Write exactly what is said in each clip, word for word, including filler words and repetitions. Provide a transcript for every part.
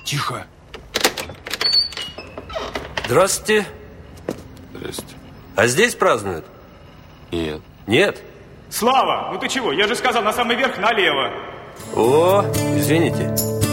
Тихо. Здравствуйте. Здрасте. А здесь празднуют? Нет. Нет? Слава, ну ты чего? Я же сказал, на самый верх налево. О, извините.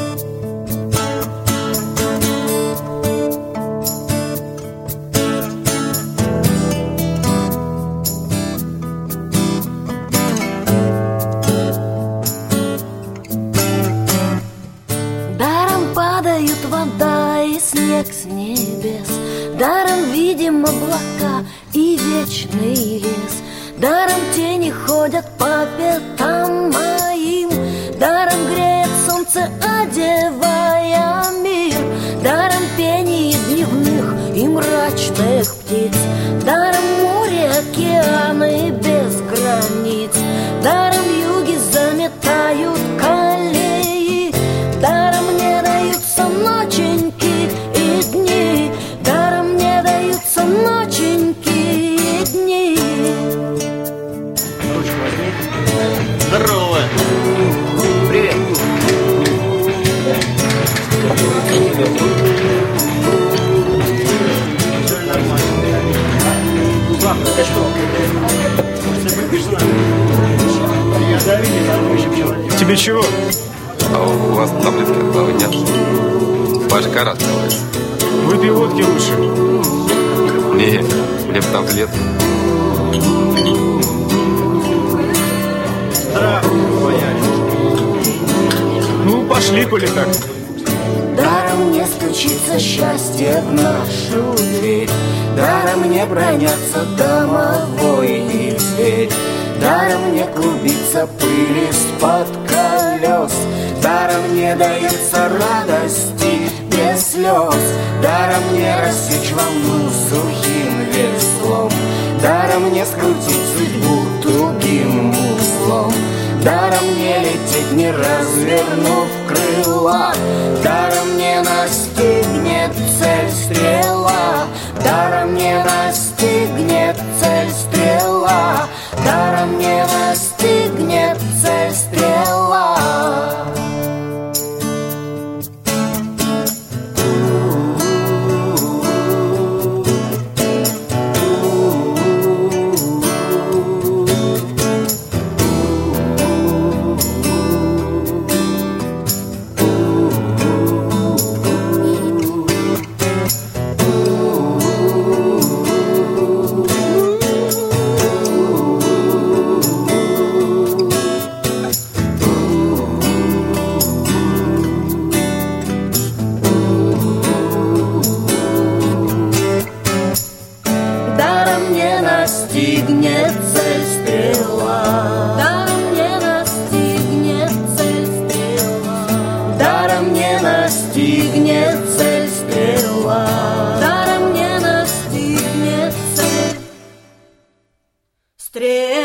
Даром падают вода и снег с небес, даром видим облака и вечный лес. Даром тени ходят по пятам моим, даром греет солнце, одевая мир. Даром пение дневных и мрачных птиц, даром море, океаны без границ. Даром юги заметают колеи, даром не даются ноченьки и дни, даром не даются ноченьки и дни. Ручку возьми. Здорово. Привет. Все нормально. Слава, ты что? Ты выпьешь с нами? Я давили, там человек. Тебе чего? А у вас таблетки от головы нет? Башка раскалывается. Выпей водки лучше. Не, мне бы таблетки. Здравствуй, боярин. Ну, пошли, коли так. Даром не стучится счастье в нашу дверь, даром не бронятся домовой и зверь, даром не клубится пыль из-под колес, даром не дается радости без слез, даром не рассечь волну сухим веслом, даром не скрутить судьбу тугим узлом, даром не лететь, не развернув крыла, даром не настигнет цель стрела, даром не настигнет цель стрела, даром не настигнет цель стрела. Даром не настигнет цель стрела, даром не настигнет цель стрела, даром не настигнет цель стрела, даром не настигнет цель стрела.